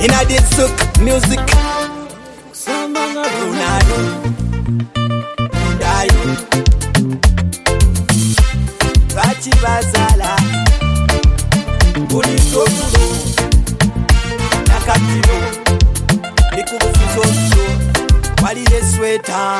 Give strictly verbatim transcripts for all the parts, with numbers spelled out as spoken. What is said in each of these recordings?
In a did sook music. Unado, Undayo, Bachi Bazala, Unisoso, Nakatino, Nikufuso, Walide Sweta.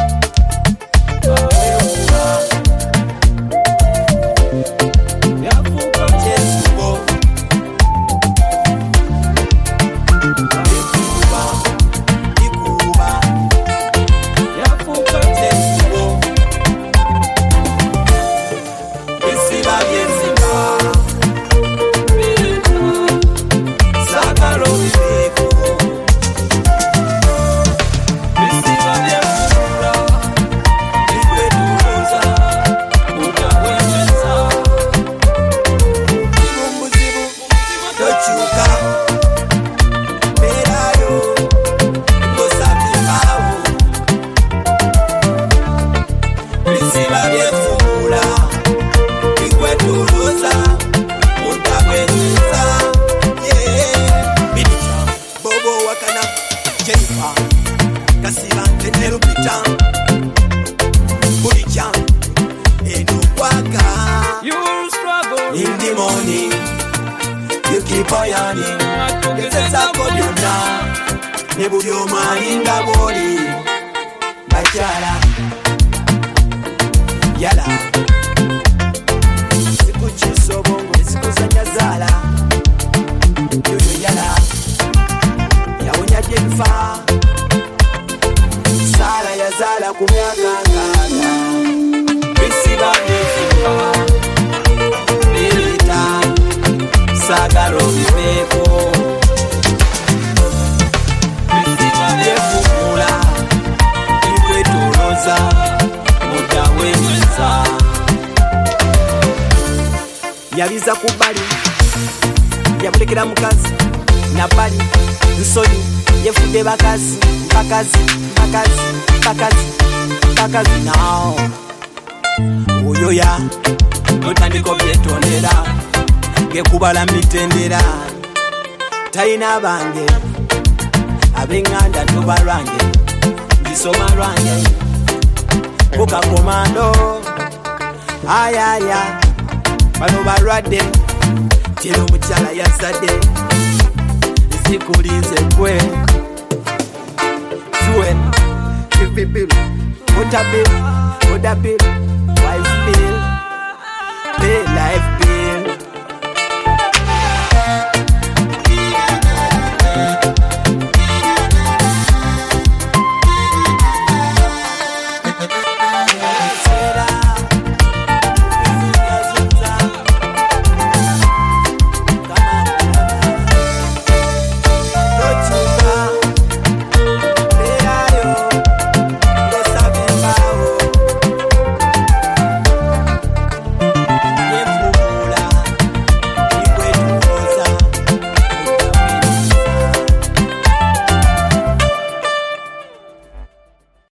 In the morning, you keep on yarning. This is a good you now. Nebu your man in the body. Bachala, yala. Sikuchi sobongo, sikusanya zala. Yoyo yala, yaonya jenfa. Sala ya zala kumyaka gaga. Bisiba bisiba. Sagalo viveko Bisiba vyefumula Iwe tuloza Muda wemeza Yabiza kubali Yabulekera mukazi Nabali Nsoni Yefude bakazi Bakazi Bakazi Bakazi Bakazi now Uyoya Notandiko byetonera Gekubala mitendera Taina bange Abenganda ntuba lwange Njisoma lwange Kuka komando Ayaya Bano balwadde Tino muchala yazadde Zikulinze kwe Fuel Fifi bill Water bill Water bill Wife bill Pay life